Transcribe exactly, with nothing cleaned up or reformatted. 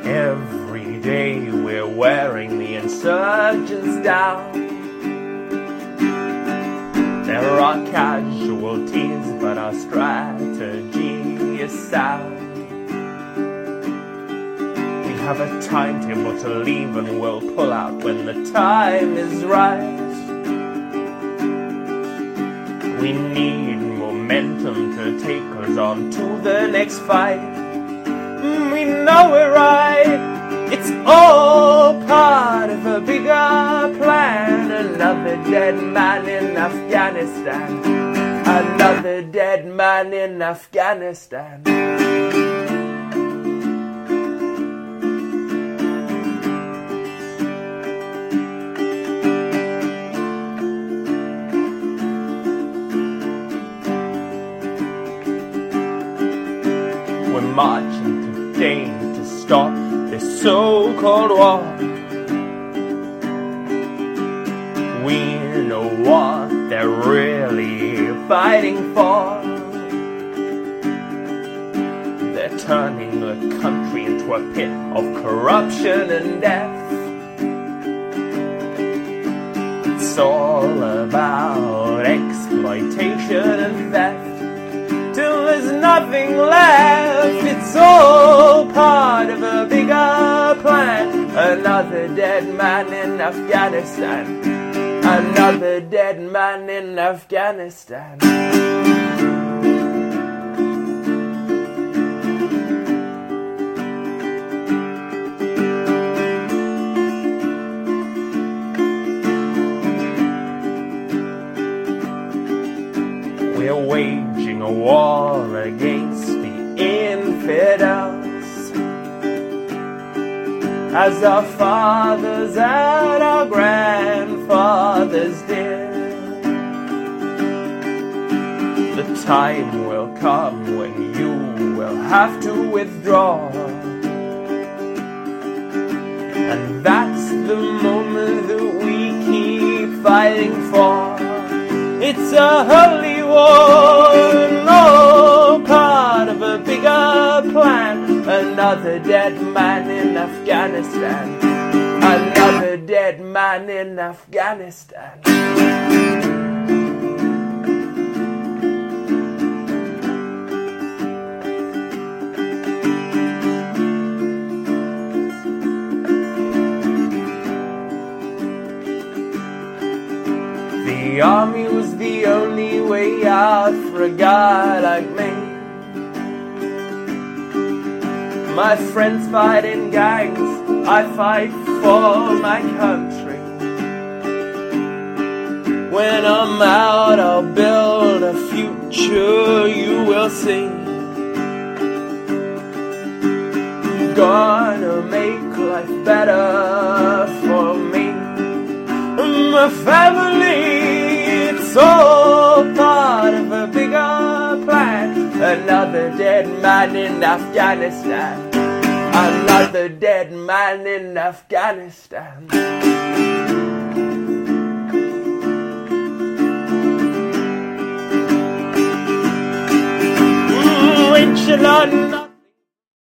Every day we're wearing the insurgents down. There are casualties, but our strategy is sound. We have a timetable to leave, and we'll pull out when the time is right. We need momentum to take us on to the next fight. We know we're right. It's all part of a bigger plan. Another dead man in Afghanistan. Another dead man in Afghanistan. We're marching today to stop this so-called war. We know what they're really fighting for. They're turning the country into a pit of corruption and death. It's all about exploitation and theft. Till there's nothing left, it's all part of a bigger plan. Another dead man in Afghanistan. Another dead man in Afghanistan. We're waging a war against the infidels, as our fathers and our grandfathers did. The time will come when you will have to withdraw, and that's the moment that we keep fighting for. It's a holy war, no part of a bigger plan. Another dead man in Afghanistan. Another dead man in Afghanistan. The army was the only way out for a guy like me. My friends fight in gangs, I fight for my country. When I'm out, I'll build a future you will see. Gonna make life better for me and my family. It's all part of a bigger plan. Another dead man in Afghanistan. Another dead man in Afghanistan. Mm, inshallah.